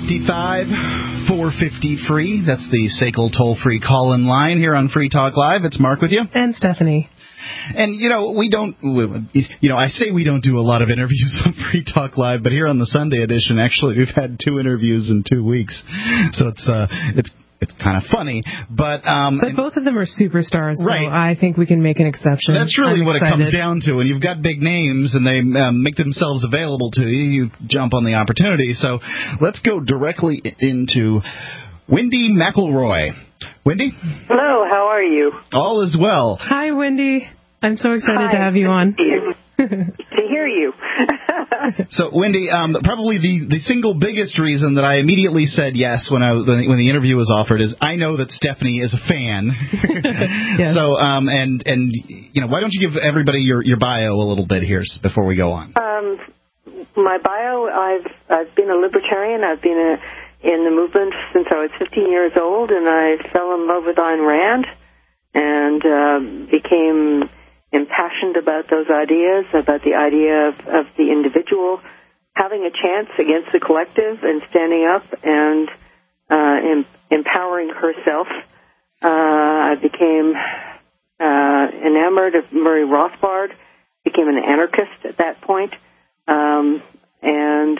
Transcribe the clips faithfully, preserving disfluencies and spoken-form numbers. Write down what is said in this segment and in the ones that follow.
fifty-five, four fifty free. That's the S A C L toll-free call-in line here on Free Talk Live. It's Mark with you. And Stephanie. And, you know, we don't, you know, I say we don't do a lot of interviews on Free Talk Live, but here on the Sunday edition, actually, we've had two interviews in two weeks. So it's, uh, it's, It's kind of funny, but... Um, but both of them are superstars, right. So I think we can make an exception. That's really I'm what excited. it comes down to. When you've got big names and they um, make themselves available to you, you jump on the opportunity. So let's go directly into Wendy McElroy. Wendy? Hello, how are you? All is well. Hi, Wendy. I'm so excited Hi. to have you on. To hear you. So, Wendy, um, probably the, the single biggest reason that I immediately said yes when I when the interview was offered is I know that Stephanie is a fan. Yes. So, um, and and you know, why don't you give everybody your, your bio a little bit here before we go on? Um, my bio, I've I've been a libertarian. I've been a, in the movement since I was fifteen years old, and I fell in love with Ayn Rand and uh, became impassioned about those ideas, about the idea of, of the individual having a chance against the collective and standing up and uh, em- empowering herself. Uh, I became uh, enamored of Murray Rothbard, became an anarchist at that point, um, and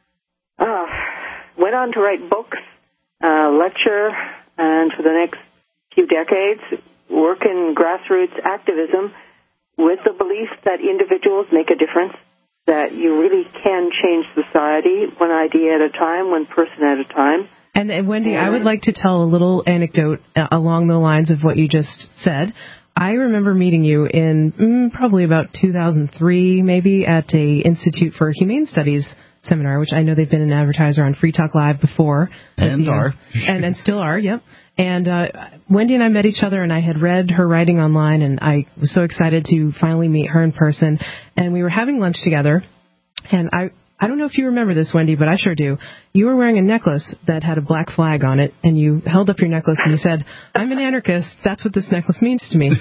uh, went on to write books, uh, lecture, and for the next few decades work in grassroots activism with the belief that individuals make a difference, that you really can change society one idea at a time, one person at a time. And, and Wendy, I would like to tell a little anecdote uh, along the lines of what you just said. I remember meeting you in mm, probably about two thousand three, maybe, at a Institute for Humane Studies seminar, which I know they've been an advertiser on Free Talk Live before. And are. And, and still are, yep. And uh, Wendy and I met each other, and I had read her writing online, and I was so excited to finally meet her in person. And we were having lunch together, and I I don't know if you remember this, Wendy, but I sure do. You were wearing a necklace that had a black flag on it, and you held up your necklace and you said, "I'm an anarchist. That's what this necklace means to me."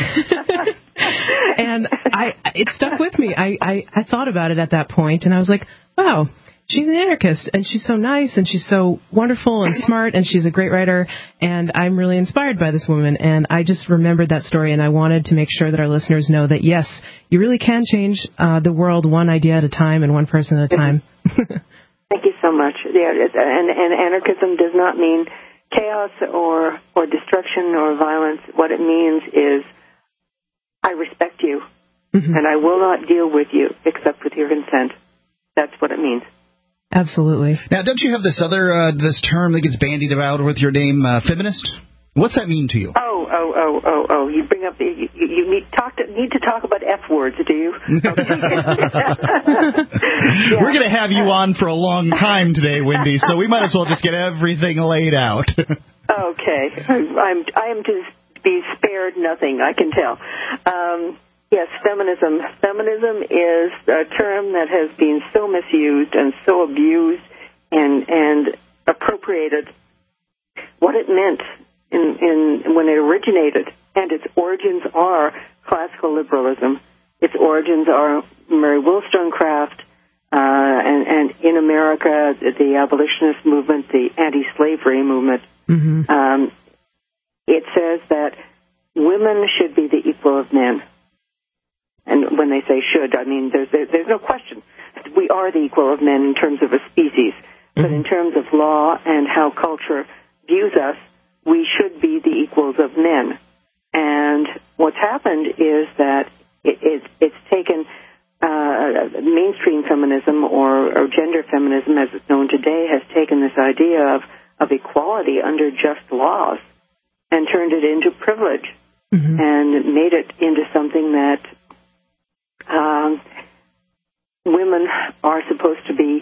And I it stuck with me. I, I, I thought about it at that point, and I was like, wow. She's an anarchist, and she's so nice, and she's so wonderful and smart, and she's a great writer, and I'm really inspired by this woman. And I just remembered that story, and I wanted to make sure that our listeners know that, yes, you really can change uh, the world one idea at a time and one person at a time. Thank you so much. Yeah, and, and anarchism does not mean chaos or, or destruction or violence. What it means is I respect you, mm-hmm. and I will not deal with you except with your consent. That's what it means. Absolutely. Now, don't you have this other uh, this term that gets bandied about with your name, uh, feminist? What's that mean to you? Oh, oh, oh, oh, oh! You bring up you, you need talk to, need to talk about F words, do you? Okay. Yeah. We're going to have you on for a long time today, Wendy, so we might as well just get everything laid out. Okay, I'm I am to be spared nothing. I can tell. Um, Yes, feminism. Feminism is a term that has been so misused and so abused and and appropriated. What it meant in, in when it originated, and its origins are classical liberalism. Its origins are Mary Wollstonecraft, uh, and, and in America, the abolitionist movement, the anti-slavery movement. Mm-hmm. Um, it says that women should be the equal of men. And when they say should, I mean, there's there's no question. We are the equal of men in terms of a species. Mm-hmm. But in terms of law and how culture views us, we should be the equals of men. And what's happened is that it, it, it's taken uh, mainstream feminism or, or gender feminism, as it's known today, has taken this idea of, of equality under just laws and turned it into privilege, mm-hmm. and made it into something that Um, women are supposed to be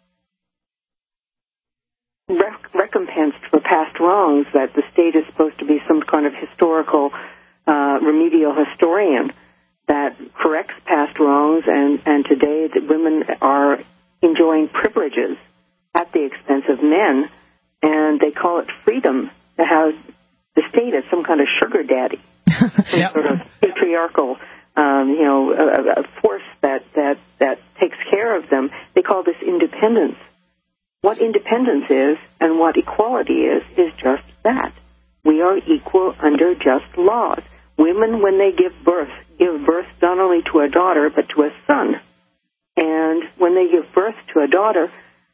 rec- recompensed for past wrongs, that the state is supposed to be some kind of historical, uh, remedial historian that corrects past wrongs, and, and today that women are enjoying privileges at the expense of men, and they call it freedom to have the state as some kind of sugar daddy, some yep. sort of patriarchal Um, you know, a, a force that, that, that takes care of them. They call this independence. what independence is and what equality is, is just that. We are equal under just laws. Women, when they give birth, give birth not only to a daughter, but to a son. And when they give birth to a daughter,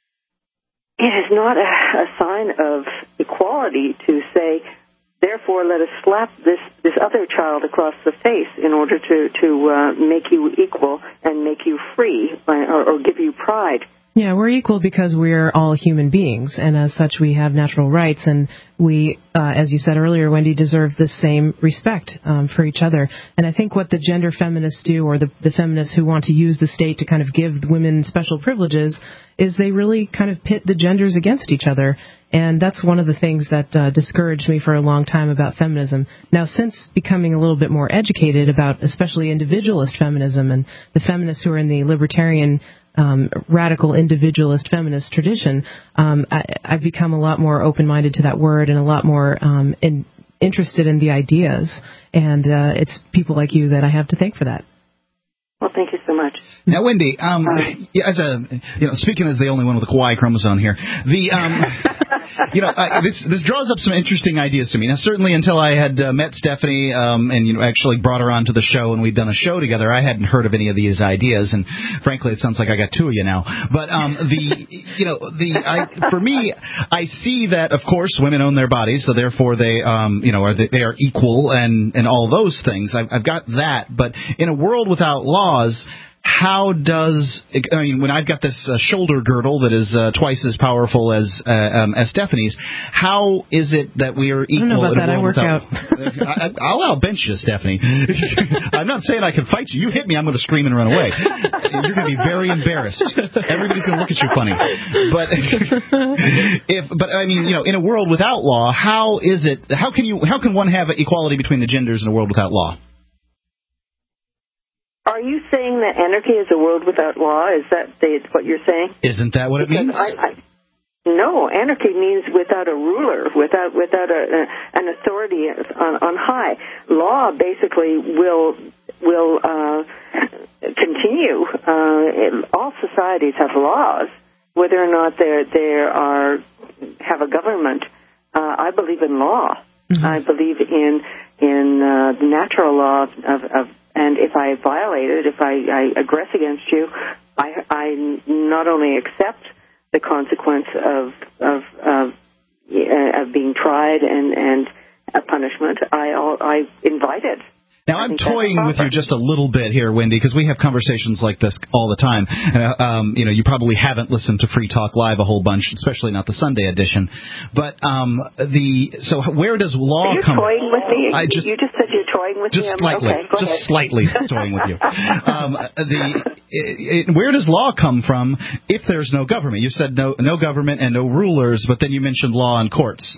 it is not a, a sign of equality to say, therefore, let us slap this, this other child across the face in order to, to uh, make you equal and make you free or, or give you pride. Yeah, we're equal because we're all human beings, and as such, we have natural rights, and we, uh, as you said earlier, Wendy, deserve the same respect um, for each other. And I think what the gender feminists do, or the, the feminists who want to use the state to kind of give women special privileges, is they really kind of pit the genders against each other. And that's one of the things that uh, discouraged me for a long time about feminism. Now, since becoming a little bit more educated about especially individualist feminism and the feminists who are in the libertarian Um, radical individualist feminist tradition, um, I, I've become a lot more open-minded to that word and a lot more um, in, interested in the ideas. And uh, it's people like you that I have to thank for that. Well, thank you so much. Now, Wendy, um, as a you know, speaking as the only one with a Kauai chromosome here, the um, you know, uh, this this draws up some interesting ideas to me. Now, certainly until I had uh, met Stephanie um, and you know actually brought her onto the show and we'd done a show together, I hadn't heard of any of these ideas. And frankly, it sounds like I got two of you now. But um, the you know the I, for me, I see that of course women own their bodies, so therefore they um, you know are they, they are equal and and all those things. I've, I've got that, but in a world without law. How does I mean when I've got this uh, shoulder girdle that is uh, twice as powerful as uh, um, as Stephanie's? How is it that we are equal? I don't know about in that. a world I work without, out. I, I'll outbench you, Stephanie. I'm not saying I can fight you. You hit me, I'm going to scream and run away. You're going to be very embarrassed. Everybody's going to look at you funny. But if but I mean you know in a world without law, how is it? How can you? How can one have equality between the genders in a world without law? Are you saying that anarchy is a world without law? Is that the, what you're saying? Isn't that what it because means? I, I, no, anarchy means without a ruler, without without a, a, an authority on, on high. Law basically will will uh, continue. Uh, all societies have laws, whether or not they they are have a government. Uh, I believe in law. Mm-hmm. I believe in in uh, the natural law of, of and if I violate it, if I, I aggress against you, I, I not only accept the consequence of of of, uh, of being tried and and a punishment, I I invite it. Now, I'm toying with you just a little bit here, Wendy, because we have conversations like this all the time. And, uh, um, you know, you probably haven't listened to Free Talk Live a whole bunch, especially not the Sunday edition. But um, the so where does law Are you come? Toying with me? I just, you just said you're toying with just me. Slightly, okay, go just ahead. slightly toying with you. Um, the it, it, where does law come from if there's no government? You said no no government and no rulers, but then you mentioned law and courts.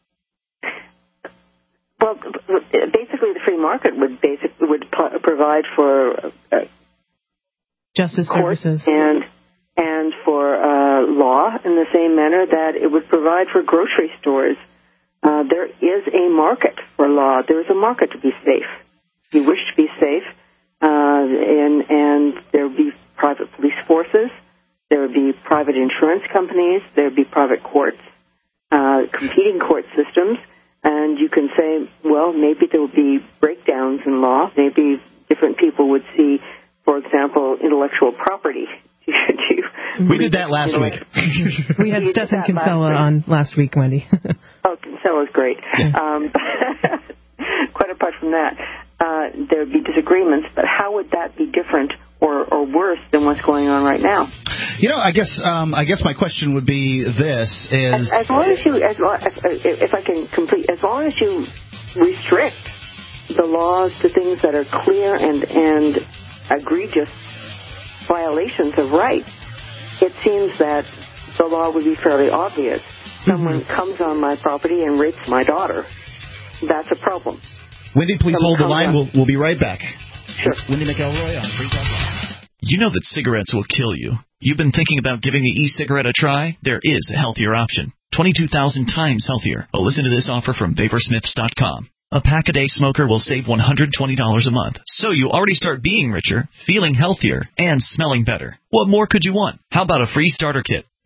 Well, basically, the free market would basically would p- provide for uh, justice services and and for uh, law in the same manner that it would provide for grocery stores. Uh, there is a market for law. There is a market to be safe. You wish to be safe, uh, and and there would be private police forces. There would be private insurance companies. There would be private courts, uh, competing court systems. And you can say, well, maybe there will be breakdowns in law. Maybe different people would see, for example, intellectual property. We did that last week. We had Stephan Kinsella on last week, Wendy. Oh, Kinsella's great. Um, quite apart from that, uh, there would be disagreements, but how would that be different or, or worse than what's going on right now? You know, I guess um, I guess my question would be this: is as, as long as you, as long, if, if I can complete, as long as you restrict the laws to things that are clear and and egregious violations of rights, it seems that the law would be fairly obvious. Someone mm-hmm. comes on my property and rapes my daughter. That's a problem. Wendy, please Someone hold the line. We'll, we'll be right back. Sure. Wendy McElroy on Free Talk Live. You know that cigarettes will kill you. You've been thinking about giving the e-cigarette a try? There is a healthier option. twenty-two thousand times healthier. But listen to this offer from Vapor Smiths dot com. A pack-a-day smoker will save one hundred twenty dollars a month. So you already start being richer, feeling healthier, and smelling better. What more could you want? How about a free starter kit?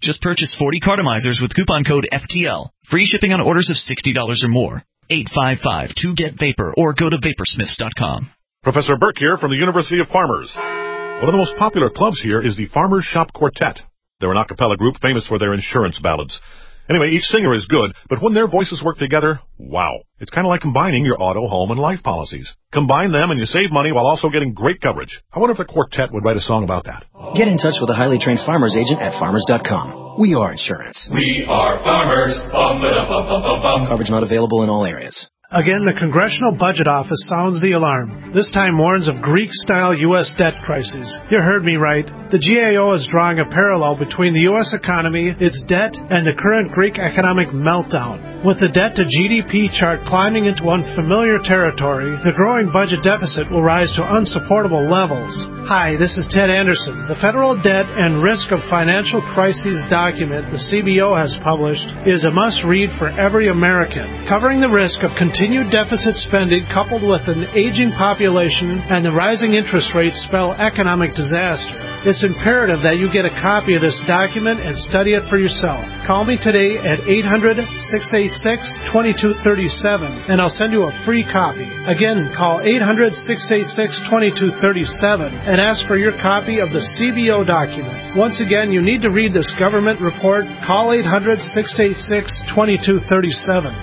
Just purchase forty Cartomizers with coupon code F T L. Free shipping on orders of sixty dollars or more. eight five five, two get vapor or go to vapor smiths dot com. Professor Burke here from the University of Farmers. One of the most popular clubs here is the Farmers Shop Quartet. They're an a cappella group famous for their insurance ballads. Anyway, each singer is good, but when their voices work together, wow. It's kind of like combining your auto, home, and life policies. Combine them and you save money while also getting great coverage. I wonder if the quartet would write a song about that. Get in touch with a highly trained farmer's agent at farmers dot com. We are insurance. We are farmers. Bum, ba, bum, bum, bum, bum. Coverage not available in all areas. Again, the Congressional Budget Office sounds the alarm. This time warns of Greek-style U S debt crisis. You heard me right. The G A O is drawing a parallel between the U S economy, its debt, and the current Greek economic meltdown. With the debt to G D P chart climbing into unfamiliar territory, the growing budget deficit will rise to unsupportable levels. Hi, this is Ted Anderson. The Federal Debt and Risk of Financial Crises document the C B O has published is a must-read for every American, covering the risk of continued Continued deficit spending coupled with an aging population and the rising interest rates spell economic disaster. It's imperative that you get a copy of this document and study it for yourself. Call me today at eight hundred, six eight six, two two three seven and I'll send you a free copy. Again, call eight hundred, six eight six, two two three seven and ask for your copy of the C B O document. Once again, you need to read this government report. Call eight hundred, six eight six, two two three seven.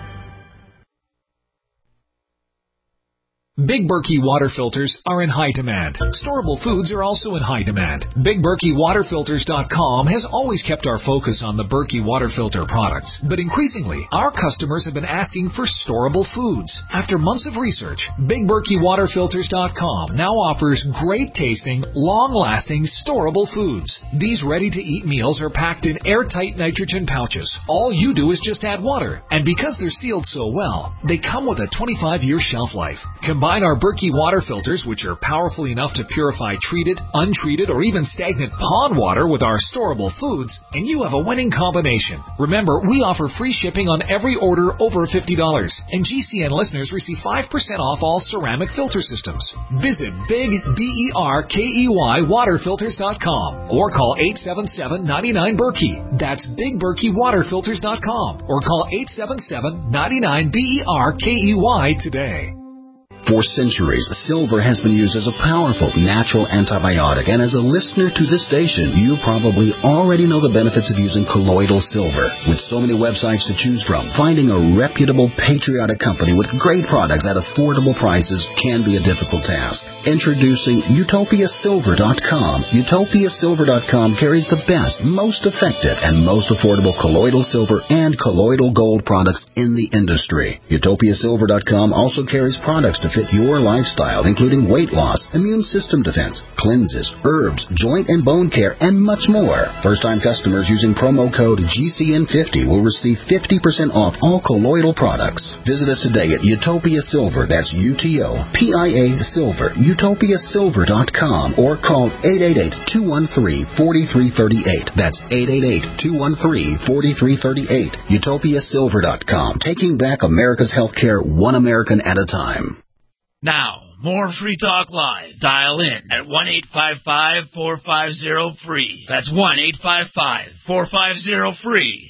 Big Berkey water filters are in high demand. Storable foods are also in high demand. Big Berkey Water Filters dot com has always kept our focus on the Berkey water filter products, but increasingly, our customers have been asking for storable foods. After months of research, Big Berkey Water Filters dot com now offers great-tasting, long-lasting, storable foods. These ready-to-eat meals are packed in airtight nitrogen pouches. All you do is just add water, and because they're sealed so well, they come with a twenty-five year shelf life. Combine our Berkey water filters, which are powerful enough to purify treated, untreated, or even stagnant pond water with our storable foods, and you have a winning combination. Remember, we offer free shipping on every order over fifty dollars, and G C N listeners receive five percent off all ceramic filter systems. Visit Big B E R K E Y Water Filters dot com or call eight seven seven, nine nine, Berkey. That's Big Berkey Water Filters dot com or call eight seven seven, nine nine, B E R K E Y today. For centuries, silver has been used as a powerful natural antibiotic, and as a listener to this station, you probably already know the benefits of using colloidal silver. With so many websites to choose from, finding a reputable, patriotic company with great products at affordable prices can be a difficult task. Introducing Utopia Silver dot com. Utopia Silver dot com carries the best, most effective, and most affordable colloidal silver and colloidal gold products in the industry. Utopia Silver dot com also carries products to fit your lifestyle, including weight loss, immune system defense, cleanses, herbs, joint and bone care, and much more. First-time customers using promo code G C N fifty will receive fifty percent off all colloidal products. Visit us today at Utopia Silver, that's U T O P I A Silver, Utopia Silver dot com, or call eight eight eight, two one three, four three three eight. That's eight eight eight, two one three, four three three eight. Utopia Silver dot com, taking back America's healthcare one American at a time. Now, more Free Talk Live. Dial in at one eight five five, four five zero, free. That's one eight five five, four five zero, free.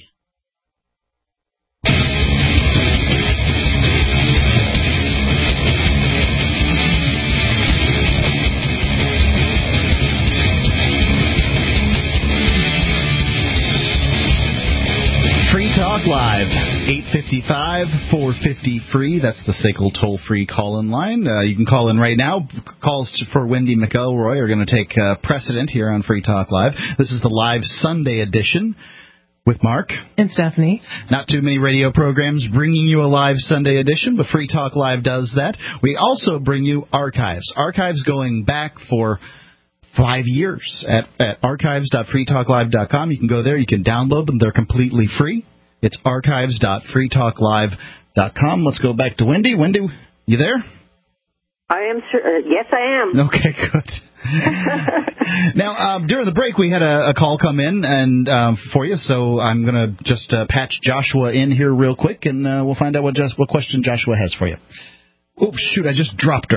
Free Talk Live, eight five five, four five zero, free. That's the S A C L toll-free call-in line. Uh, you can call in right now. Calls for Wendy McElroy are going to take uh, precedent here on Free Talk Live. This is the live Sunday edition with Mark and Stephanie. Not too many radio programs bringing you a live Sunday edition, but Free Talk Live does that. We also bring you archives. Archives going back for five years at, at archives dot free talk live dot com. You can go there. You can download them. They're completely free. It's archives dot free talk live dot com. Let's go back to Wendy. Wendy, you there? I am sure. Uh, yes, I am. Okay, good. Now, um, during the break, we had a, a call come in and um, for you, so I'm going to just uh, patch Joshua in here real quick, and uh, we'll find out what, just, what question Joshua has for you. Oh, shoot, I just dropped her.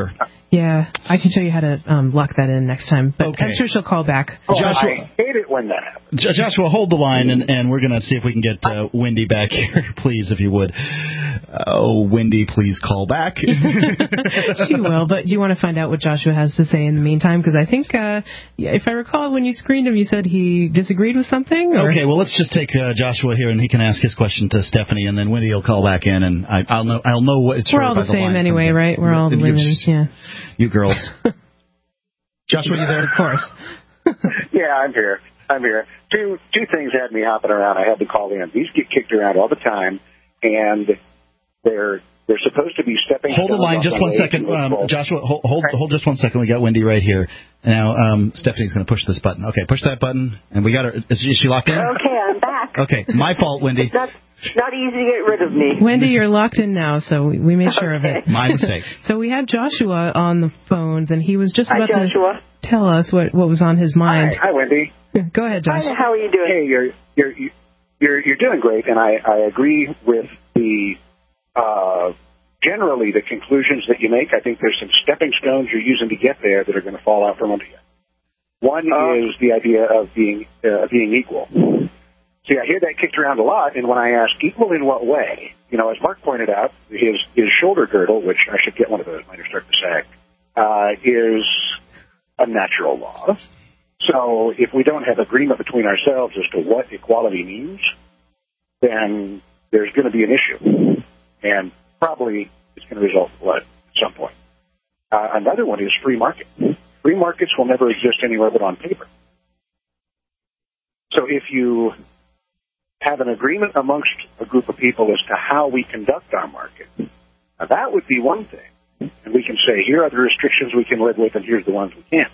Yeah, I can show you how to um, lock that in next time. But Okay. I'm sure she'll call back. Oh, Joshua- I hate it when that happens. J- Joshua, hold the line, and, and we're going to see if we can get uh, Wendy back here, please, if you would. Oh, Wendy, please call back. She will, but do you want to find out what Joshua has to say in the meantime? Because I think, uh, yeah, if I recall, when you screened him, you said he disagreed with something? Or? Okay, well, let's just take uh, Joshua here, and he can ask his question to Stephanie, and then Wendy will call back in, and I, I'll know I'll know what it's We're heard all by the same line it anyway, comes in. right? We're all You- women, yeah. You girls. Joshua, you there? Of course. Yeah, I'm here. I'm here. Two two things had me hopping around. I had to call in. These get kicked around all the time, and they're they're supposed to be stepping. Hold the stones line on just the one way second, to a um, goal. Joshua. Hold, hold, hold just one second. We got Wendy right here. Now, um, Stephanie's going to push this button. Okay, push that button, and we got her. Is she, is she locked in? Okay, I'm back. Okay, my fault, Wendy. It's not, not easy to get rid of me. Wendy, you're locked in now, so we we made sure of it. My mistake. So we had Joshua on the phones, and he was just Hi, about Joshua. to tell us what, what was on his mind. Hi, hi, Wendy. Go ahead, Josh. Hi, how are you doing? Hey, you're you're you're you're doing great, and I I agree with the uh, generally the conclusions that you make. I think there's some stepping stones you're using to get there that are going to fall out from under you. One Uh, is the idea of being uh, being equal. See, I hear that kicked around a lot, and when I ask equal in what way, you know, as Mark pointed out, his his shoulder girdle, which I should get one of those, mine are starting to sag, uh, is a natural law. So if we don't have agreement between ourselves as to what equality means, then there's going to be an issue, and probably it's going to result in blood at some point. Uh, another one is free market. Free markets will never exist anywhere but on paper. So if you have an agreement amongst a group of people as to how we conduct our market, now that would be one thing. And we can say, here are the restrictions we can live with, and here's the ones we can't.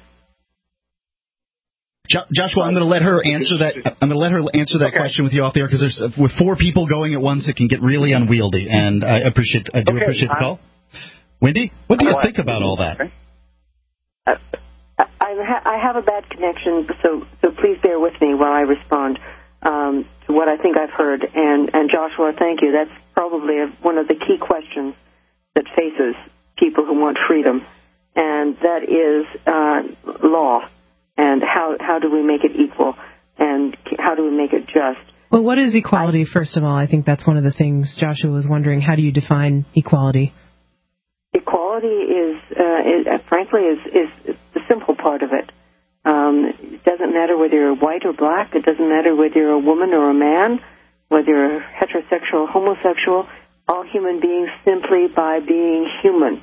Jo- Joshua, I'm going to let her answer that. I'm going to let her answer that Okay. question with you off the air because there's with four people going at once, it can get really unwieldy. And I appreciate. I do Okay, appreciate the I'm- call. Wendy, what do you I'm think about all that? Okay. Uh, I, ha- I have a bad connection, so so please bear with me while I respond um, to what I think I've heard. And, and Joshua, thank you. That's probably a, one of the key questions that faces people who want freedom, and that is uh, law. And how how do we make it equal, and how do we make it just? Well, what is equality, first of all? I think that's one of the things Joshua was wondering. How do you define equality? Equality is, uh, is uh, frankly, is, is the simple part of it. Um, it doesn't matter whether you're white or black. It doesn't matter whether you're a woman or a man, whether you're heterosexual or homosexual. All human beings, simply by being human,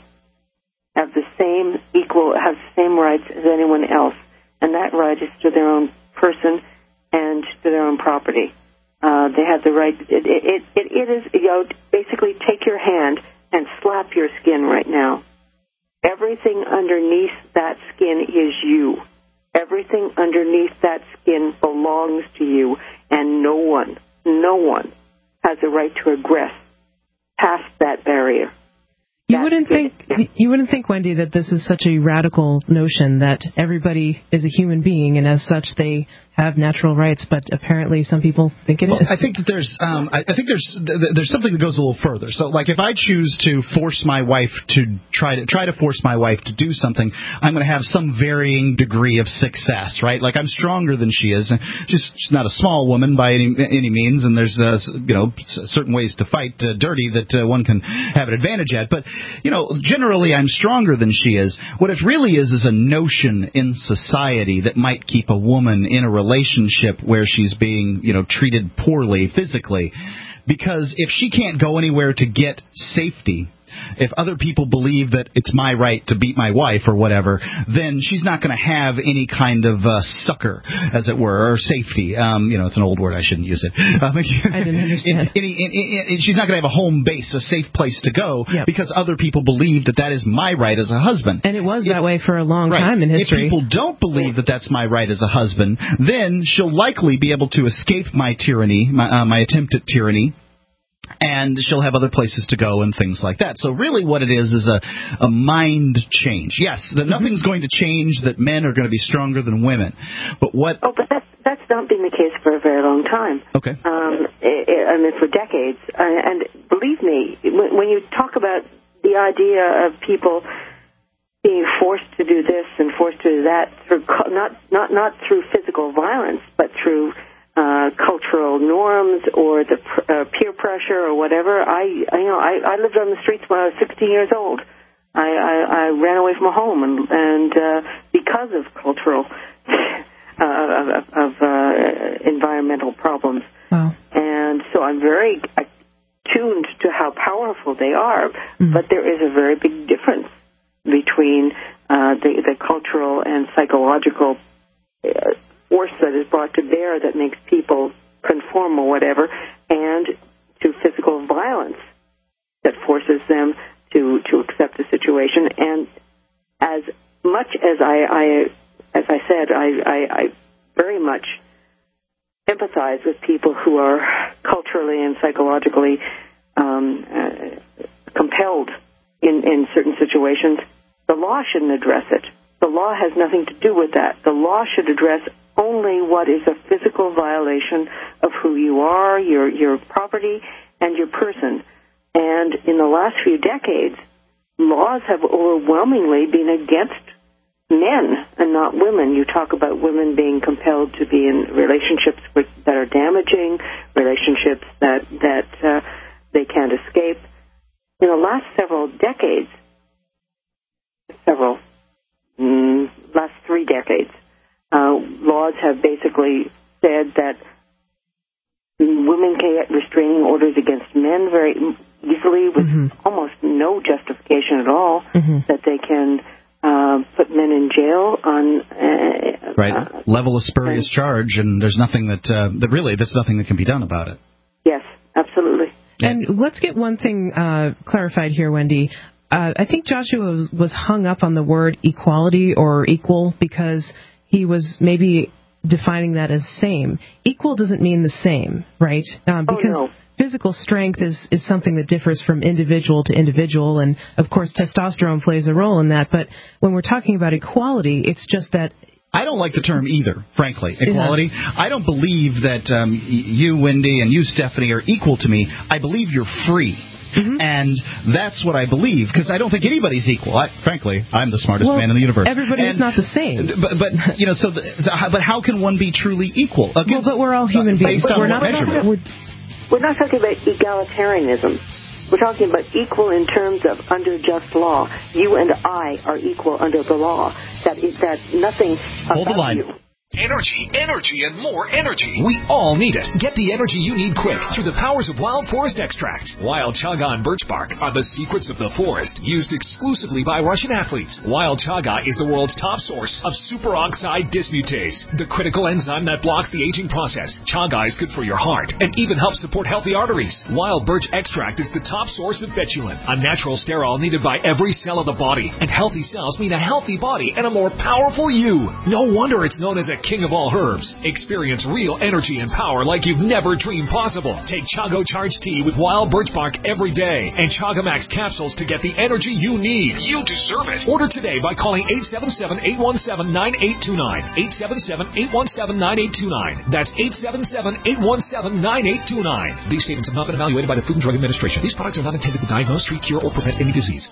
have the same equal, have the same rights as anyone else. And that right is to their own person and to their own property. Uh, they have the right. It, it, it, it is, you know, basically take your hand and slap your skin right now. Everything underneath that skin is you. Everything underneath that skin belongs to you, and no one, no one has a right to aggress past that barrier. You wouldn't think you wouldn't think, Wendy, that this is such a radical notion that everybody is a human being and as such they have natural rights, but apparently some people think it well, is. I think that there's, um, I, I think there's, th- there's something that goes a little further. So, like, if I choose to force my wife to try to try to force my wife to do something, I'm going to have some varying degree of success, right? Like, I'm stronger than she is. She's, she's not a small woman by any any means, and there's, uh, you know, certain ways to fight uh, dirty that uh, one can have an advantage at. But, you know, generally, I'm stronger than she is. What it really is is a notion in society that might keep a woman in a relationship where she's being, you know, treated poorly physically. Because if she can't go anywhere to get safety, if other people believe that it's my right to beat my wife or whatever, then she's not going to have any kind of uh, succor, as it were, or safety. Um, you know, it's an old word. I shouldn't use it. Um, I didn't understand. Any, any, any, she's not going to have a home base, a safe place to go, yep. because other people believe that that is my right as a husband. And it was if, that way for a long right. time in history. If people don't believe that that's my right as a husband, then she'll likely be able to escape my tyranny, my, uh, my attempt at tyranny, and she'll have other places to go and things like that. So really what it is is a, a mind change. Yes, that nothing's going to change, that men are going to be stronger than women. But what... Oh, but that's, that's not been the case for a very long time. Okay. Um, I mean, for decades. And believe me, when you talk about the idea of people being forced to do this and forced to do that through not not not through physical violence, but through uh, cultural norms or the uh, peer pressure or whatever. I, I you know I, I lived on the streets when I was sixteen years old. I, I, I ran away from home, and and uh, because of cultural uh, of, of uh, environmental problems. Wow. And so I'm very attuned to how powerful they are, mm. but there is a very big difference between uh, the, the cultural and psychological uh, force that is brought to bear that makes people conform or whatever, and to physical violence that forces them to, to accept the situation. And as much as I, I as I said, I, I, I very much empathize with people who are culturally and psychologically um, uh, compelled in, in certain situations. The law shouldn't address it. The law has nothing to do with that. The law should address only what is a physical violation of who you are, your your property, and your person. And in the last few decades, laws have overwhelmingly been against men and not women. You talk about women being compelled to be in relationships with, that are damaging, relationships that that uh, they can't escape. In the last several decades, several, mm, last three decades, uh, laws have basically said that women can get restraining orders against men very easily with mm-hmm. almost no justification at all, mm-hmm. that they can uh, put men in jail on... Uh, right, uh, level a spurious and, charge, and there's nothing that, uh, that really, there's nothing that can be done about it. Yes, absolutely. And let's get one thing uh, clarified here, Wendy. Uh, I think Joshua was, was hung up on the word equality or equal because he was maybe defining that as same. Equal doesn't mean the same, right? Um, because oh, no. physical strength is, is something that differs from individual to individual, and, of course, testosterone plays a role in that. But when we're talking about equality, it's just that... I don't like the term either, frankly, equality. Yeah. I don't believe that um, you, Wendy, and you, Stephanie, are equal to me. I believe you're free. Mm-hmm. And that's what I believe, because I don't think anybody's equal. I, frankly, I'm the smartest well, man in the universe. Everybody is not the same. But, but you know, so, the, so how, but how can one be truly equal? Against, well, but we're all human uh, beings. Based on we're, not, measurement. we're, we're not talking about egalitarianism. We're talking about equal in terms of under just law. You and I are equal under the law. That is that nothing. Hold the line. You. Energy, energy, and more energy. We all need it. Get the energy you need quick through the powers of Wild Forest Extract. Wild Chaga and birch bark are the secrets of the forest, used exclusively by Russian athletes. Wild Chaga is the world's top source of superoxide dismutase, the critical enzyme that blocks the aging process. Chaga is good for your heart and even helps support healthy arteries. Wild birch extract is the top source of betulin, a natural sterol needed by every cell of the body. And healthy cells mean a healthy body and a more powerful you. No wonder it's known as a king of all herbs. Experience real energy and power like you've never dreamed possible. Take Chago Charge Tea with wild birch bark every day and Chagamax capsules to get the energy you need. You deserve it. Order today by calling eight seven seven, eight one seven, nine eight two nine. eight seven seven, eight one seven, nine eight two nine. That's eight seven seven, eight one seven, nine eight two nine. These statements have not been evaluated by the Food and Drug Administration. These products are not intended to diagnose, treat, cure, or prevent any disease.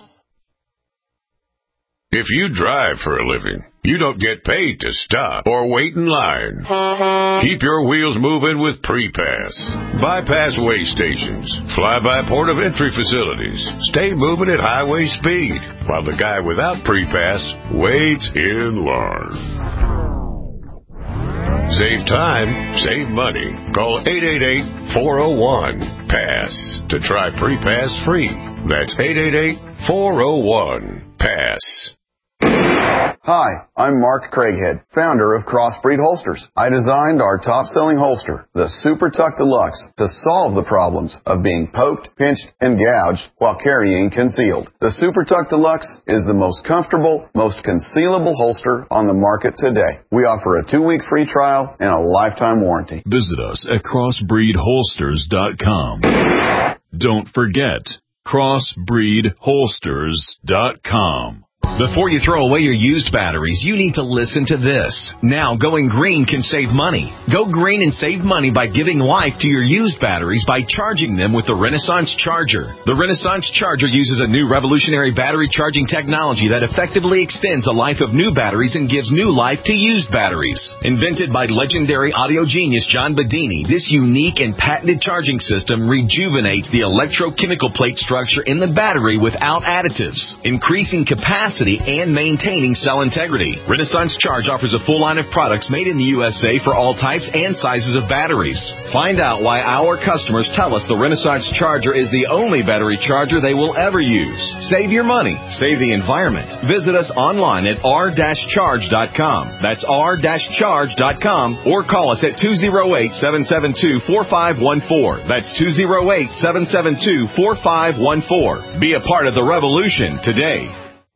If you drive for a living, you don't get paid to stop or wait in line. Keep your wheels moving with Pre-Pass. Bypass way stations, fly-by port of entry facilities. Stay moving at highway speed, while the guy without Pre-Pass waits in line. Save time, save money. Call eight eight eight, four oh one, PASS to try Pre-Pass free. That's eight eight eight, four oh one, PASS. Hi, I'm Mark Craighead, founder of Crossbreed Holsters. I designed our top-selling holster, the Super Tuck Deluxe, to solve the problems of being poked, pinched, and gouged while carrying concealed. The Super Tuck Deluxe is the most comfortable, most concealable holster on the market today. We offer a two-week free trial and a lifetime warranty. Visit us at crossbreed holsters dot com. Don't forget, crossbreed holsters dot com. Before you throw away your used batteries, you need to listen to this. Now, going green can save money. Go green and save money by giving life to your used batteries by charging them with the Renaissance Charger. The Renaissance Charger uses a new revolutionary battery charging technology that effectively extends the life of new batteries and gives new life to used batteries. Invented by legendary audio genius John Bedini, this unique and patented charging system rejuvenates the electrochemical plate structure in the battery without additives, increasing capacity and maintaining cell integrity. Renaissance Charge offers a full line of products made in the U S A for all types and sizes of batteries. Find out why our customers tell us the Renaissance Charger is the only battery charger they will ever use. Save your money. Save the environment. Visit us online at r dash charge dot com. That's r dash charge dot com or call us at two oh eight, seven seven two, four five one four. That's two oh eight, seven seven two, four five one four. Be a part of the revolution today.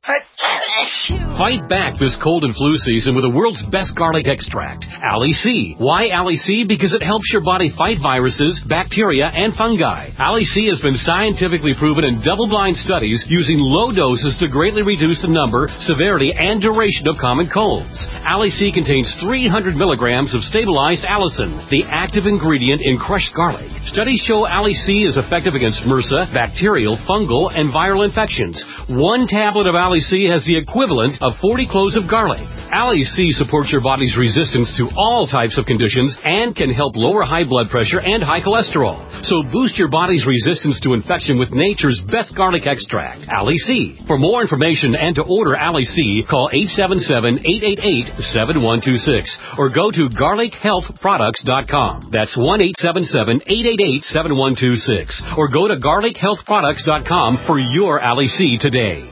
Fight back this cold and flu season with the world's best garlic extract, Ali C. Why Ali C? Because it helps your body fight viruses, bacteria, and fungi. Ali C has been scientifically proven in double-blind studies using low doses to greatly reduce the number, severity, and duration of common colds. Ali C contains three hundred milligrams of stabilized allicin, the active ingredient in crushed garlic. Studies show Ali C is effective against MRSA, bacterial, fungal, and viral infections. One tablet of Ali C has the equivalent of forty cloves of garlic. Ali C supports your body's resistance to all types of conditions and can help lower high blood pressure and high cholesterol. So boost your body's resistance to infection with nature's best garlic extract, Ali C. For more information and to order Ali C, call eight seven seven, eight eight eight, seven one two six or go to garlic health products dot com. That's one eight seven seven, eight eight eight, seven one two six or go to garlic health products dot com for your Ali C today.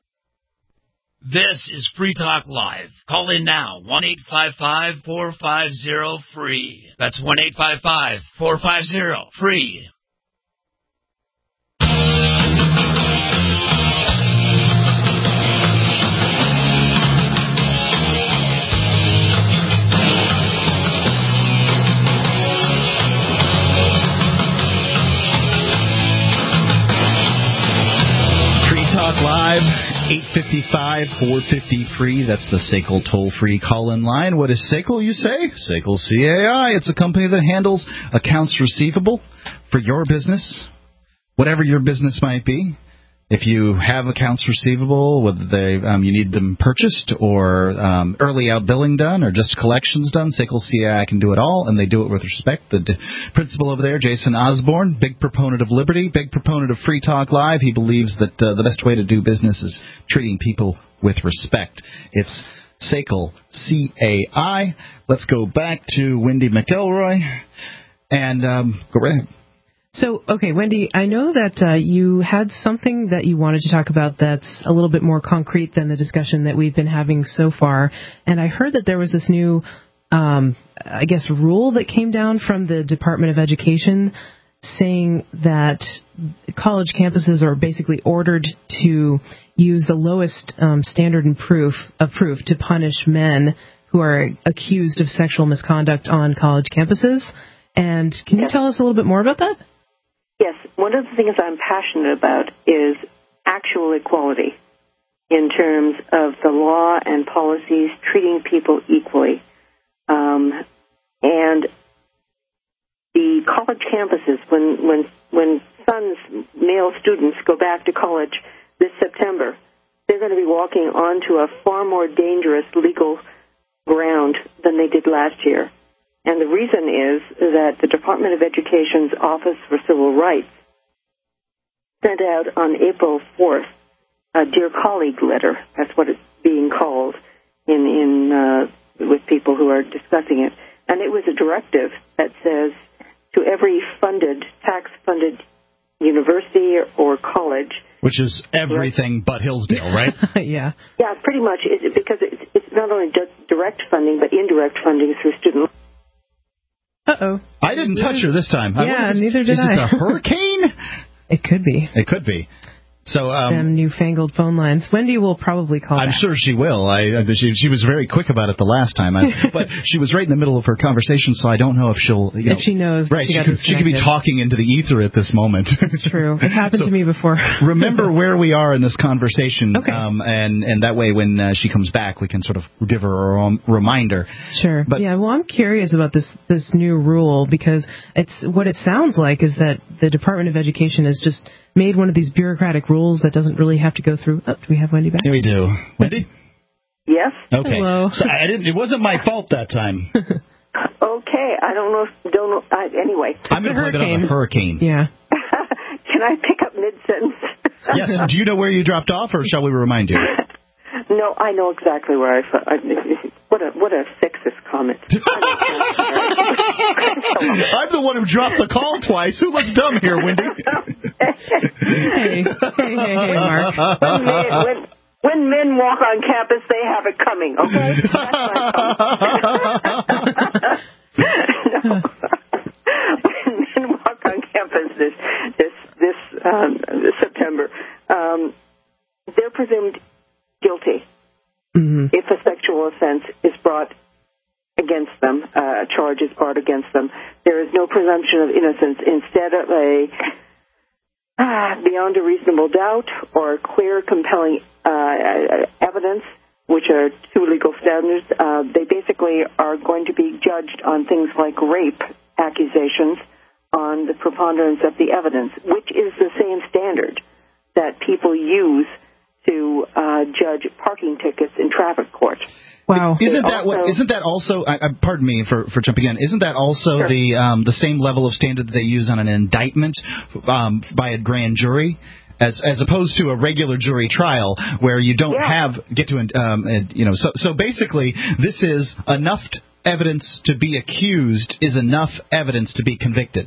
This is Free Talk Live. Call in now, one eight five five, four five zero, free. That's one eight five five, four five zero, free. Free Talk Live. eight five five, four five zero, free. That's the S A C L toll-free call-in line. What is S A C L, you say? S A C L C A I. It's a company that handles accounts receivable for your business, whatever your business might be. If you have accounts receivable, whether they um, you need them purchased or um, early out billing done or just collections done, S A C L C A I can do it all, and they do it with respect. The d- principal over there, Jason Osborne, big proponent of liberty, big proponent of Free Talk Live. He believes that uh, the best way to do business is treating people with respect. It's S A C L C A I. Let's go back to Wendy McElroy and um, go right ahead. So, okay, Wendy, I know that uh, you had something that you wanted to talk about that's a little bit more concrete than the discussion that we've been having so far. And I heard that there was this new, um, I guess, rule that came down from the Department of Education saying that college campuses are basically ordered to use the lowest um, standard in proof of proof to punish men who are accused of sexual misconduct on college campuses. And can you tell us a little bit more about that? Yes, one of the things I'm passionate about is actual equality in terms of the law and policies treating people equally. Um, and the college campuses, when, when, when sons, male students, go back to college this September, they're going to be walking onto a far more dangerous legal ground than they did last year. And the reason is that the Department of Education's Office for Civil Rights sent out on April fourth a Dear Colleague letter. That's what it's being called in, in uh, with people who are discussing it. And it was a directive that says to every funded, tax-funded university or college. Which is everything but Hillsdale, right? yeah. Yeah, pretty much, it, because it's, it's not only direct funding, but indirect funding through student loans. Uh-oh. I didn't touch her this time. Yeah, is, neither did is I. Is it a hurricane? It could be. It could be. So um, them newfangled phone lines. Wendy will probably call I'm back. sure she will. I, she, she was very quick about it the last time, I, but she was right in the middle of her conversation, so I don't know if she'll. You know, if she knows, right? She, she, got could, she could be talking into the ether at this moment. It's true. It happened so to me before. Remember where we are in this conversation, okay. um, and and that way when uh, she comes back, we can sort of give her a um, reminder. Sure. But yeah. Well, I'm curious about this this new rule because it's what it sounds like is that the Department of Education has just made one of these bureaucratic rules that doesn't really have to go through. Oh, do we have Wendy back? Yeah, we do. Wendy? Yes. Okay. Hello. So I didn't. It wasn't my fault that time. Okay. I don't know. If, don't know. I, anyway. I'm going to blame it on the hurricane. Yeah. Can I pick up mid sentence? Yes. Do you know where you dropped off, or shall we remind you? No, I know exactly where I. I what a what a sexist comment. I'm the one who dropped the call twice. Who looks dumb here, Wendy? hey, hey, hey, hey, Mark. When men, when, when men walk on campus, they have it coming. Okay. That's no. When men walk on campus this this this, um, this September, um, they're presumed guilty mm-hmm. if a sexual offense is brought against them, uh, a charge is brought against them. There is no presumption of innocence. Instead of a uh, beyond a reasonable doubt or clear, compelling uh, evidence, which are two legal standards, uh, they basically are going to be judged on things like rape accusations on the preponderance of the evidence, which is the same standard that people use to uh, judge parking tickets in traffic court. Wow! Isn't that what? Isn't that also? Uh, pardon me for, for jumping in. Isn't that also sure. the um, the same level of standard that they use on an indictment um, by a grand jury, as as opposed to a regular jury trial where you don't yeah. have get to um, you know? So so basically, this is enough evidence to be accused is enough evidence to be convicted.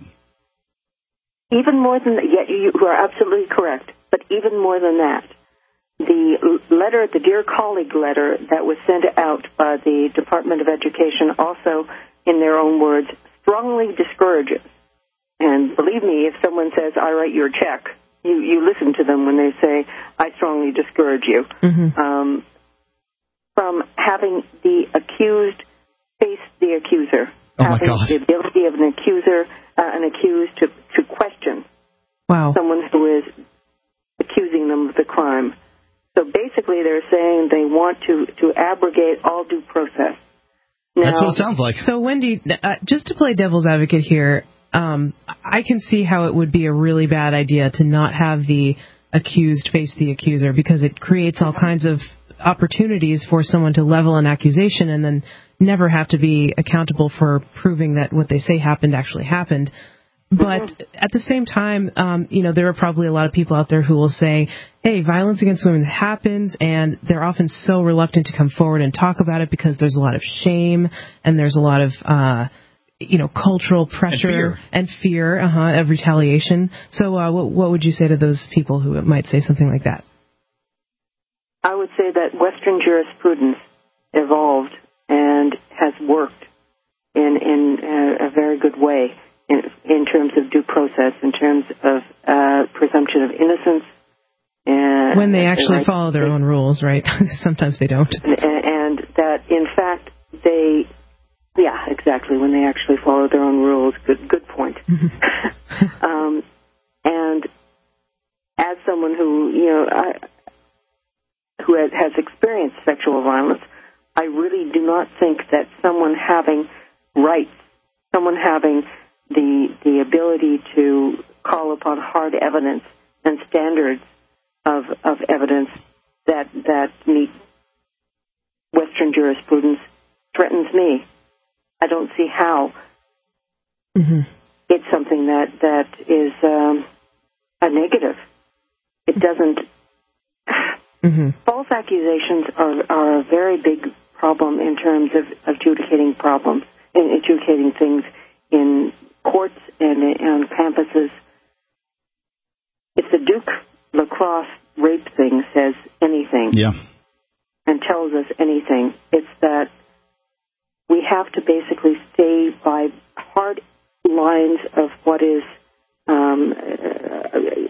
Even more than that, yeah, you are absolutely correct. But even more than that. The letter, the Dear Colleague letter that was sent out by the Department of Education also, in their own words, strongly discourages. And believe me, if someone says, I write your check, you, you listen to them when they say, I strongly discourage you, mm-hmm. um, from having the accused face the accuser. Oh, my having God. the ability of an accuser, uh, an accused to, to question wow. someone who is accusing them of the crime. So basically, they're saying they want to, to abrogate all due process. Now, That's what it sounds like. So, Wendy, uh, just to play devil's advocate here, um, I can see how it would be a really bad idea to not have the accused face the accuser because it creates all kinds of opportunities for someone to level an accusation and then never have to be accountable for proving that what they say happened actually happened. But at the same time, um, you know, there are probably a lot of people out there who will say, hey, violence against women happens, and they're often so reluctant to come forward and talk about it because there's a lot of shame and there's a lot of, uh, you know, cultural pressure and fear, and fear uh-huh, of retaliation. So uh, what, what would you say to those people who might say something like that? I would say that Western jurisprudence evolved and has worked in, in a, a very good way. In, in terms of due process, in terms of uh, presumption of innocence. And when they actually right, follow their own rules, right? Sometimes they don't. And, and that, in fact, they, yeah, exactly, when they actually follow their own rules. Good, good point. um, and as someone who, you know, I, who has, has experienced sexual violence, I really do not think that someone having rights, someone having the the ability to call upon hard evidence and standards of of evidence that that meet Western jurisprudence threatens me. I don't see how mm-hmm. it's something that that is um, a negative. It doesn't. Mm-hmm. False accusations are are a very big problem in terms of adjudicating problems, in adjudicating things in courts and on campuses. If the Duke Lacrosse rape thing says anything yeah. and tells us anything, it's that we have to basically stay by hard lines of what is um,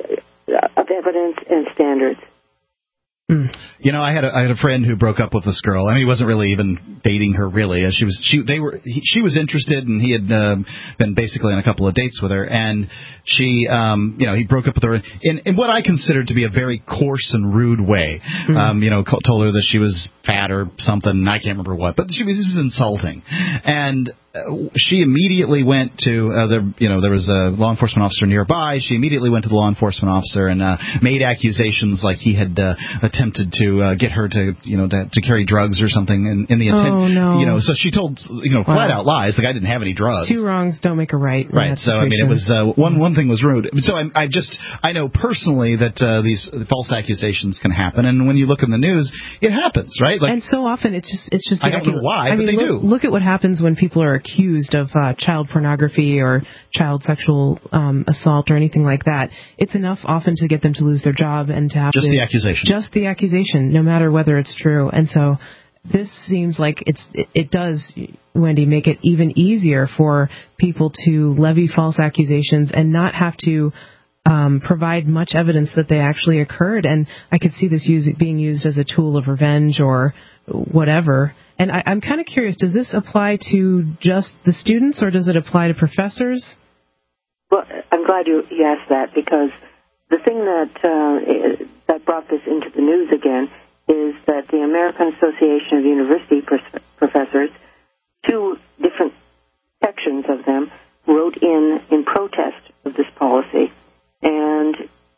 of evidence and standards. You know, I had a, I had a friend who broke up with this girl. I mean, he wasn't really even dating her, really. She was she they were he, she was interested, and he had um, been basically on a couple of dates with her. And she, um, you know, he broke up with her in, in what I considered to be a very coarse and rude way. Mm-hmm. Um, you know, told her that she was fat or something. I can't remember what, but she was, this was insulting. And uh, she immediately went to uh, the you know there was a law enforcement officer nearby. She immediately went to the law enforcement officer and uh, made accusations like he had uh, attempted to uh, get her to you know to, to carry drugs or something in, in the attempt. Oh, no. You know, so she told you know wow. flat out lies. The guy didn't have any drugs. Two wrongs don't make a right. Right. So I mean, it was uh, one one thing was rude. So I, I just I know personally that uh, these false accusations can happen, and when you look in the news, it happens, right? Like, and so often it's just it's just. I don't know why, I but mean, they look, do. Look at what happens when people are accused of uh, child pornography or child sexual um, assault or anything like that. It's enough often to get them to lose their job and to have just to, the accusation. Just the accusation, no matter whether it's true. And so this seems like it's it, it does, Wendy, make it even easier for people to levy false accusations and not have to um, provide much evidence that they actually occurred. And I could see this use, being used as a tool of revenge or whatever. And I, I'm kind of curious, does this apply to just the students or does it apply to professors? Well, I'm glad you, you asked that, because the thing that uh, that brought this into the news again is that the American Association of University Pr- Professors, two different sections of them, wrote in in protest of this policy. And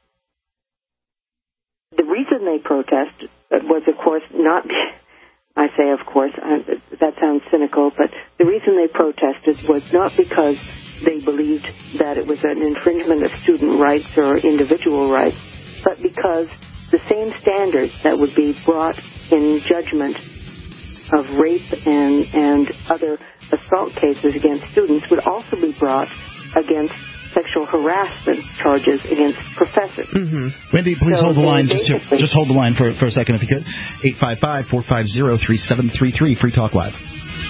the reason they protest was, of course, not... I say, of course, I, that sounds cynical, but the reason they protested was not because they believed that it was an infringement of student rights or individual rights, but because the same standards that would be brought in judgment of rape and, and other assault cases against students would also be brought against sexual harassment charges against professors. Mm-hmm. Wendy, please so hold the line. Just, just hold the line for, for a second, if you could. eight five five, four five zero, three seven three three, Free Talk Live.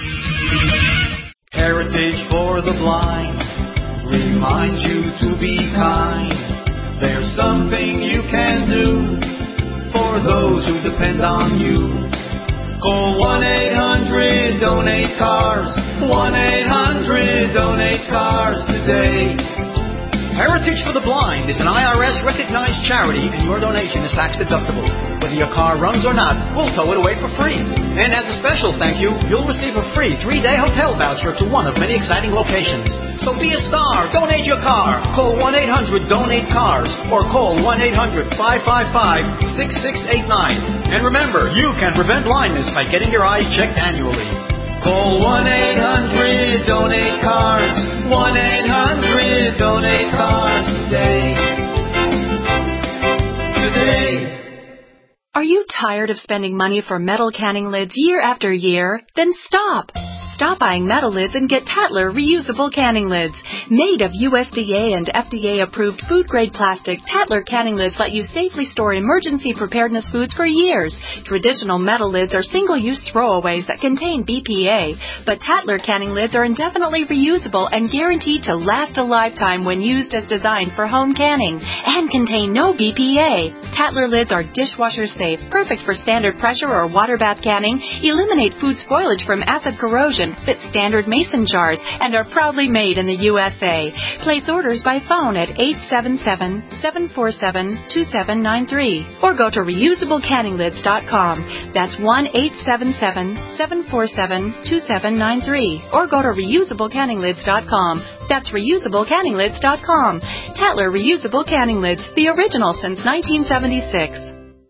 Heritage for the Blind reminds you to be kind. There's something you can do for those who depend on you. Call one eight hundred donate cars. one eight hundred donate cars today. Heritage for the Blind is an I R S-recognized charity, and your donation is tax-deductible. Whether your car runs or not, we'll tow it away for free. And as a special thank you, you'll receive a free three-day hotel voucher to one of many exciting locations. So be a star. Donate your car. Call one eight hundred donate cars or call one eight hundred, five five five, six six eight nine. And remember, you can prevent blindness by getting your eyes checked annually. Call one eight hundred donate cars. one eight hundred donate cars today. Today. Are you tired of spending money for metal canning lids year after year? Then stop. Stop buying metal lids and get Tatler reusable canning lids. Made of U S D A and F D A-approved food-grade plastic, Tatler canning lids let you safely store emergency preparedness foods for years. Traditional metal lids are single-use throwaways that contain B P A, but Tatler canning lids are indefinitely reusable and guaranteed to last a lifetime when used as designed for home canning and contain no B P A. Tatler lids are dishwasher safe, perfect for standard pressure or water bath canning, eliminate food spoilage from acid corrosion, fit standard mason jars, and are proudly made in the U S A. Place orders by phone at eight seven seven, seven four seven, two seven nine three or go to reusable canning lids dot com. That's one eight seven seven, seven four seven, two seven nine three or go to reusable canning lids dot com. That's reusable canning lids dot com. Tatler Reusable Canning Lids, the original since nineteen seventy-six.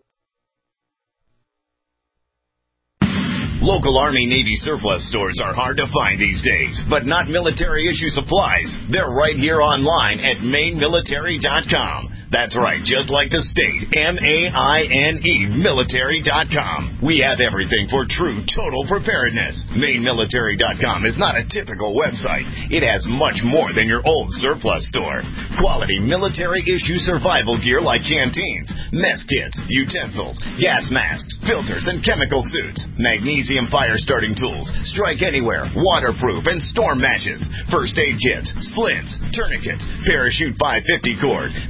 Local Army Navy surplus stores are hard to find these days, but not military-issue supplies. They're right here online at maine military dot com. That's right, just like the state, M A I N E, military dot com. We have everything for true total preparedness. maine military dot com is not a typical website. It has much more than your old surplus store. Quality military-issue survival gear like canteens, mess kits, utensils, gas masks, filters, and chemical suits. Magnesium fire-starting tools, strike anywhere, waterproof, and storm matches. First aid kits, splints, tourniquets, parachute five fifty cord, military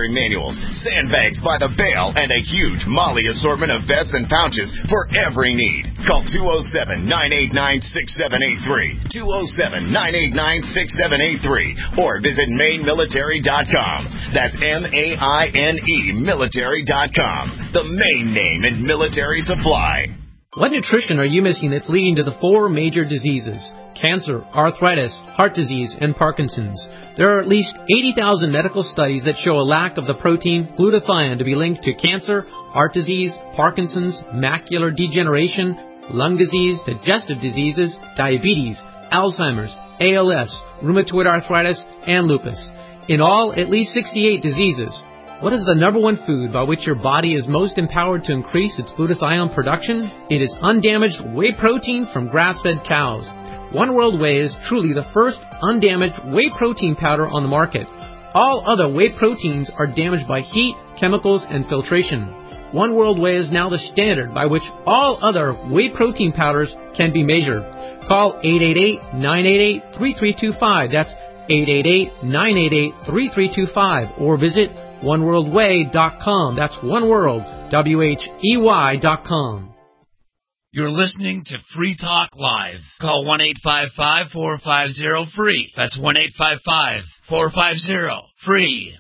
military manuals, sandbags by the bale, and a huge Molly assortment of vests and pouches for every need. Call two oh seven, nine eight nine, six seven eight three, two oh seven, nine eight nine, six seven eight three, or visit maine military dot com. That's M A I N E military dot com. The main name in military supply. What nutrition are you missing that's leading to the four major diseases? Cancer, arthritis, heart disease, and Parkinson's. There are at least eighty thousand medical studies that show a lack of the protein glutathione to be linked to cancer, heart disease, Parkinson's, macular degeneration, lung disease, digestive diseases, diabetes, Alzheimer's, A L S, rheumatoid arthritis, and lupus. In all, at least sixty-eight diseases. What is the number one food by which your body is most empowered to increase its glutathione production? It is undamaged whey protein from grass-fed cows. One World Whey is truly the first undamaged whey protein powder on the market. All other whey proteins are damaged by heat, chemicals, and filtration. One World Whey is now the standard by which all other whey protein powders can be measured. Call eight eight eight, nine eight eight, three three two five. That's eight eight eight, nine eight eight, three three two five. Or visit one world way dot com. That's one world, W H E Y dot com. You're listening to Free Talk Live. Call one eight five five, four five zero, free. That's one eight five five, four five zero, free.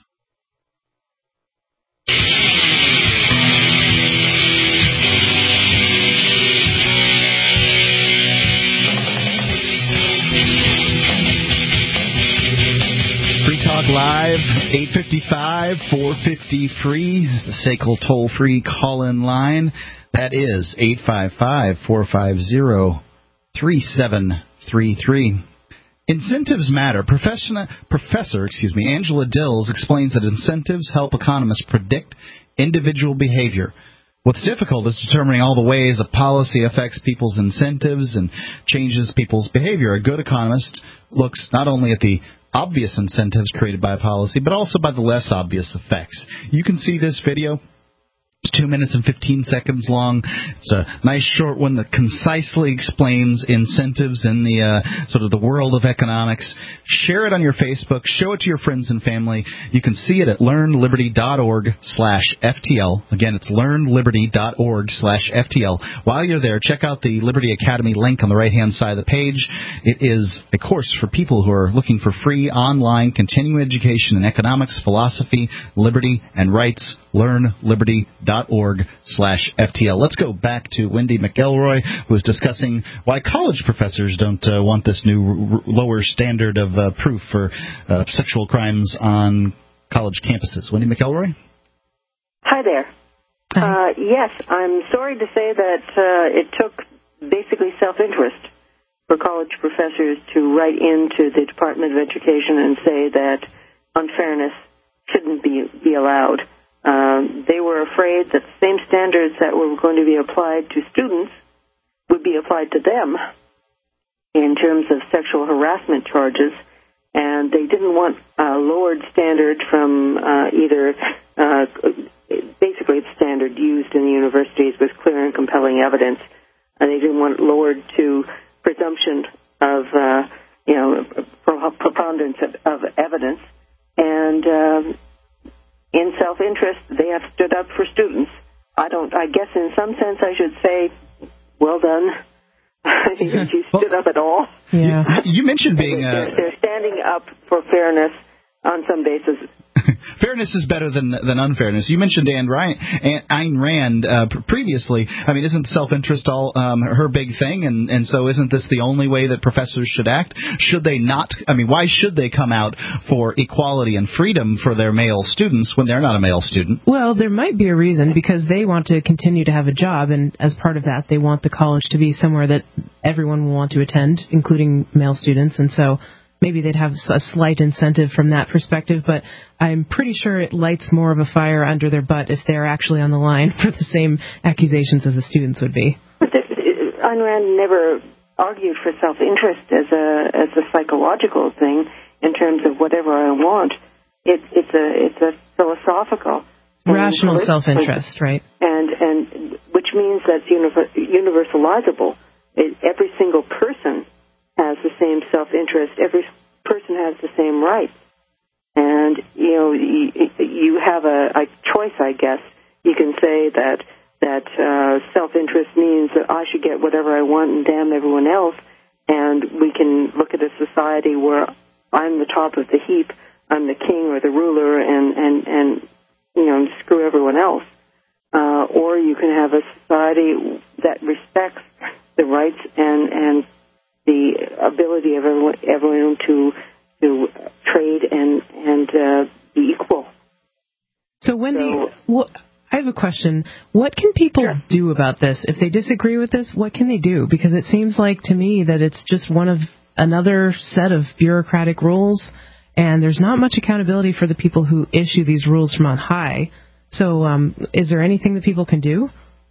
Free Talk Live, eight five five, four five zero, free is the S A C L toll-free call-in line. That is eight five five, four five zero, three seven three three. Incentives matter. Professor, Professor excuse me, Angela Dills explains that incentives help economists predict individual behavior. What's difficult is determining all the ways a policy affects people's incentives and changes people's behavior. A good economist looks not only at the obvious incentives created by a policy, but also by the less obvious effects. You can see this video. It's two minutes and fifteen seconds long. It's a nice short one that concisely explains incentives in the uh, sort of the world of economics. Share it on your Facebook. Show it to your friends and family. You can see it at learnliberty.org slash FTL. Again, it's learnliberty.org slash FTL. While you're there, check out the Liberty Academy link on the right-hand side of the page. It is a course for people who are looking for free online continuing education in economics, philosophy, liberty, and rights. learnliberty.org slash FTL. Let's go back to Wendy McElroy, who was discussing why college professors don't uh, want this new r- lower standard of uh, proof for uh, sexual crimes on college campuses. Wendy McElroy? Hi there. Uh, yes, I'm sorry to say that uh, it took basically self-interest for college professors to write into the Department of Education and say that unfairness shouldn't be, be allowed. Um, they were afraid that the same standards that were going to be applied to students would be applied to them in terms of sexual harassment charges, and they didn't want a lowered standard from uh, either uh, basically the standard used in the universities with clear and compelling evidence, and they didn't want it lowered to presumption of uh, you know preponderance of, of evidence, and um, in self-interest, they have stood up for students. I don't. I guess in some sense I should say, well done. If you stood up at all. Yeah. You, you mentioned being. They're, Uh, they're standing up for fairness on some basis. Fairness is better than than unfairness. You mentioned Anne Ryan, Ayn Rand uh, previously. I mean, isn't self-interest all um, her big thing? And, and so isn't this the only way that professors should act? Should they not? I mean, why should they come out for equality and freedom for their male students when they're not a male student? Well, there might be a reason, because they want to continue to have a job, and as part of that, they want the college to be somewhere that everyone will want to attend, including male students, and so maybe they'd have a slight incentive from that perspective, but I'm pretty sure it lights more of a fire under their butt if they're actually on the line for the same accusations as the students would be. But the, Ayn Rand never argued for self-interest as a as a psychological thing in terms of whatever I want. It, it's a it's a philosophical, rational self-interest, right? And and which means that's universalizable. It, every single person has the same self-interest. Every person has the same rights. And, you know, you, you have a, a choice, I guess. You can say that that uh, self-interest means that I should get whatever I want and damn everyone else, and we can look at a society where I'm the top of the heap, I'm the king or the ruler, and, and, and you know, screw everyone else. Uh, or you can have a society that respects the rights and, and the ability of everyone, everyone to to trade and and uh, be equal. So, Wendy, so, well, I have a question. What can people sure. do about this? If they disagree with this, what can they do? Because it seems like to me that it's just one of another set of bureaucratic rules, and there's not much accountability for the people who issue these rules from on high. So um, is there anything that people can do?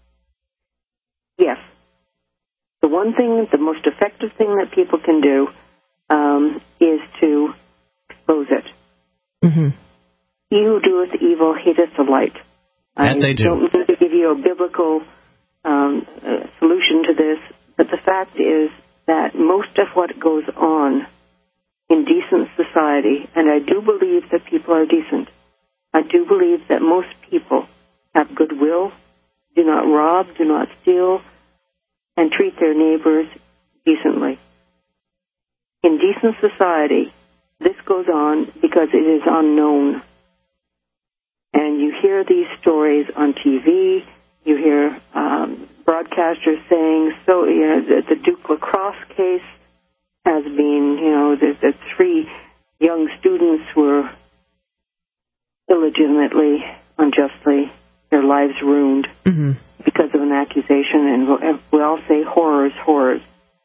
Yes. The one thing, the most effective thing that people can do um, is to expose it. Mm-hmm. He who doeth evil hateth the light. That I they do. don't need to give you a biblical um, uh, solution to this, but the fact is that most of what goes on in decent society, and I do believe that people are decent, I do believe that most people have goodwill, do not rob, do not steal, and treat their neighbors decently. In decent society, this goes on because it is unknown. And you hear these stories on T V, you hear um, broadcasters saying, so, you know, the, the Duke lacrosse case has been, you know, the, the three young students were illegitimately, unjustly, their lives ruined mm-hmm. because of an accusation, and we all say horrors, horrors.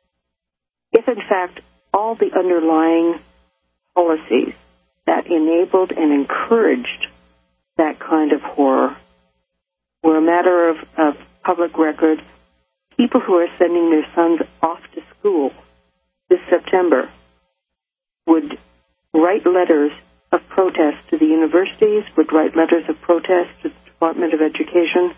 If, in fact, all the underlying policies that enabled and encouraged that kind of horror were a matter of, of public record, people who are sending their sons off to school this September would write letters of protest to the universities, would write letters of protest to the Department of Education,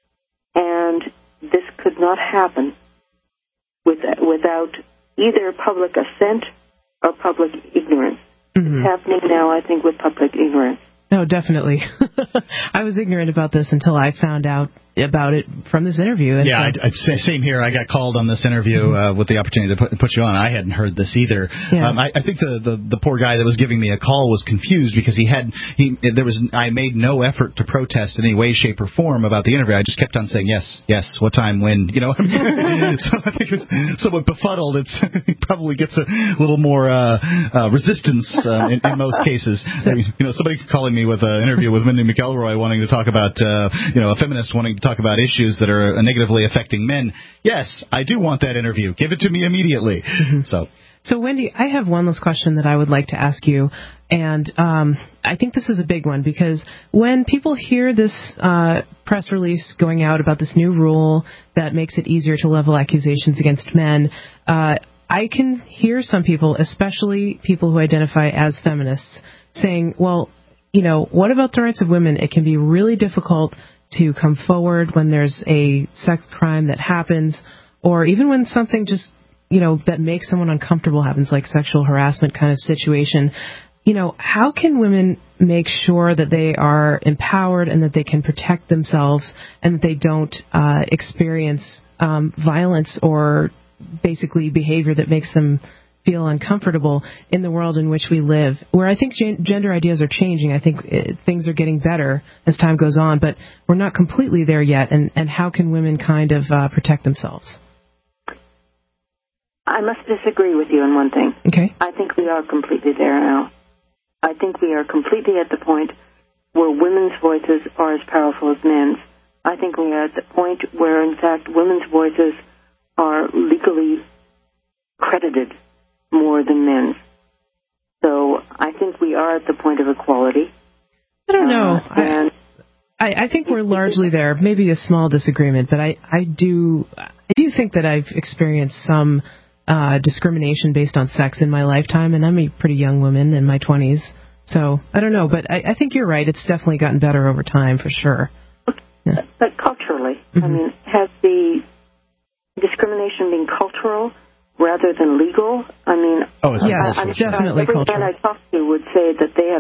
and this could not happen with, without either public assent or public ignorance. Mm-hmm. It's happening now, I think, with public ignorance. No, definitely. I was ignorant about this until I found out about it from this interview. And yeah, so, I, I, same here. I got called on this interview uh, with the opportunity to put, put you on. I hadn't heard this either. Yeah. Um, I, I think the, the the poor guy that was giving me a call was confused because he had he there was I made no effort to protest in any way, shape, or form about the interview. I just kept on saying yes, yes. What time? When? You know. So I think it's somewhat befuddled. It's it probably gets a little more uh, uh, resistance uh, in, in most cases. I mean, you know, somebody calling me with an interview with Mindy McElroy wanting to talk about uh, you know a feminist wanting to talk about issues that are negatively affecting men. Yes, I do want that interview. Give it to me immediately. Mm-hmm. So, so Wendy, I have one last question that I would like to ask you, and um, I think this is a big one because when people hear this uh, press release going out about this new rule that makes it easier to level accusations against men, uh, I can hear some people, especially people who identify as feminists, saying, well, you know, what about the rights of women? It can be really difficult to come forward when there's a sex crime that happens, or even when something just, you know, that makes someone uncomfortable happens, like sexual harassment kind of situation. You know, how can women make sure that they are empowered and that they can protect themselves and that they don't uh, experience um, violence or basically behavior that makes them feel uncomfortable in the world in which we live, where I think gen- gender ideas are changing. I think it, things are getting better as time goes on, but we're not completely there yet. And, and how can women kind of uh, protect themselves? I must disagree with you on one thing. Okay. I think we are completely there now. I think we are completely at the point where women's voices are as powerful as men's. I think we are at the point where, in fact, women's voices are legally credited more than men's. So I think we are at the point of equality. I don't know. Uh, and I, I think we're largely there. Maybe a small disagreement, but I, I do I do think that I've experienced some uh, discrimination based on sex in my lifetime, and I'm a pretty young woman in my twenties. So I don't know, but I, I think you're right. It's definitely gotten better over time, for sure. Yeah. But culturally, mm-hmm. I mean, has the discrimination been cultural rather than legal? I mean, oh, it's I, yes, I'm definitely every cultural. man I talk to would say that they have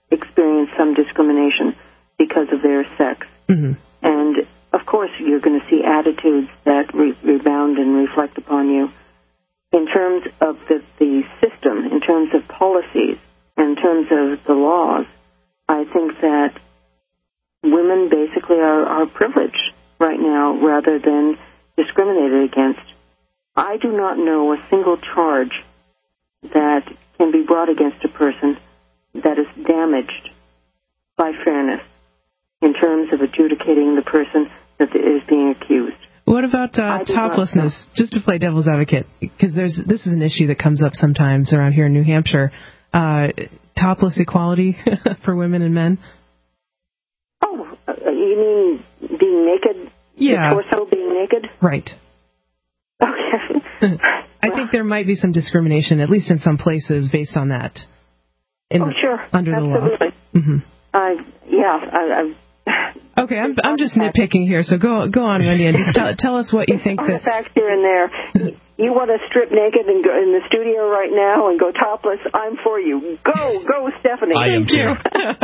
experience some discrimination because of their sex. Mm-hmm. And, of course, you're going to see attitudes that re- rebound and reflect upon you. In terms of the, the system, in terms of policies, in terms of the laws, I think that women basically are, are privileged right now rather than discriminated against. I do not know a single charge that can be brought against a person that is damaged by fairness in terms of adjudicating the person that is being accused. What about uh, toplessness? Just to play devil's advocate, because there's this is an issue that comes up sometimes around here in New Hampshire. Uh, topless equality for women and men. Oh, uh, you mean being naked? Yeah. The torso being naked? Right. Okay. I think there might be some discrimination, at least in some places, based on that. In, oh, sure. Under Absolutely. the law. Mm-hmm. Uh, yeah. I, I, Okay, I'm I'm just nitpicking here, so go go on, Wendy, and just tell, tell us what you think. On that... the facts here and there. You want to strip naked and go in the studio right now and go topless? I'm for you. Go, go, Stephanie. I am too.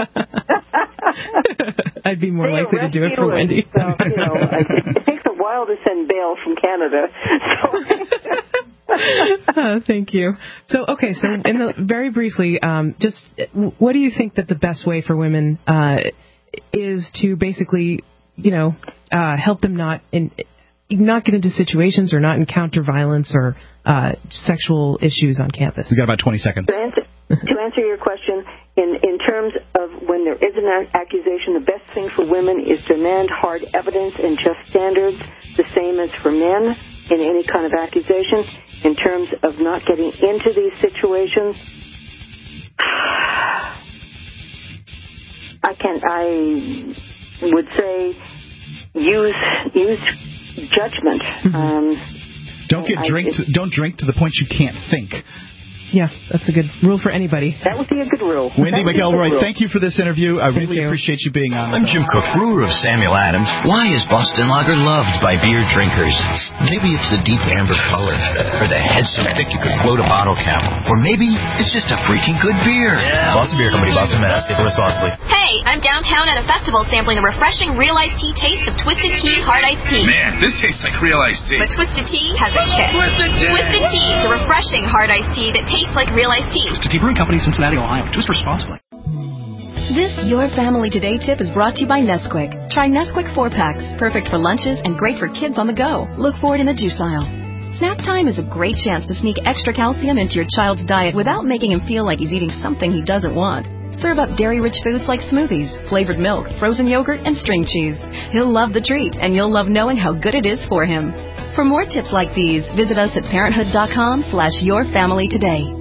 I'd be more they likely to do it for Wendy. So, you know, it takes a while to send bail from Canada. So. uh, thank you. So, okay, so in the, very briefly, um, just what do you think that the best way for women uh, is to basically, you know, uh, help them not in, not get into situations or not encounter violence or uh, sexual issues on campus? We've got about twenty seconds. To answer, to answer your question, in, in terms of when there is an accusation, the best thing for women is to demand hard evidence and just standards, the same as for men in any kind of accusation. In terms of not getting into these situations, I can I would say use use judgment. Mm-hmm. Um, don't get I, drink. To, don't drink to the point you can't think. Yeah, that's a good rule for anybody. That would be a good rule. Wendy McElroy, thank you for this interview. I really you. appreciate you being on. I'm Jim Cook, brewer of Samuel Adams. Why is Boston Lager loved by beer drinkers? Maybe it's the deep amber color, or the head so thick you could float a bottle cap, or maybe it's just a freaking good beer. Yeah. Boston Beer Company, Boston, Mass. Take it responsibly. Hey, I'm downtown at a festival sampling a refreshing real iced tea taste of Twisted Tea Hard Iced Tea. Man, this tastes like real iced tea. But Twisted Tea has a kick. Twisted Tea! Twisted Tea, the refreshing hard iced tea that tastes like real iced tea. Twisted Tea Brewing Company, Cincinnati, Ohio. Twist responsibly. This Your Family Today tip is brought to you by Nesquik. Try Nesquik four packs, perfect for lunches and great for kids on the go. Look for it in the juice aisle. Snack time is a great chance to sneak extra calcium into your child's diet without making him feel like he's eating something he doesn't want. Serve up dairy-rich foods like smoothies, flavored milk, frozen yogurt, and string cheese. He'll love the treat, and you'll love knowing how good it is for him. For more tips like these, visit us at parenthood.com slash your family today.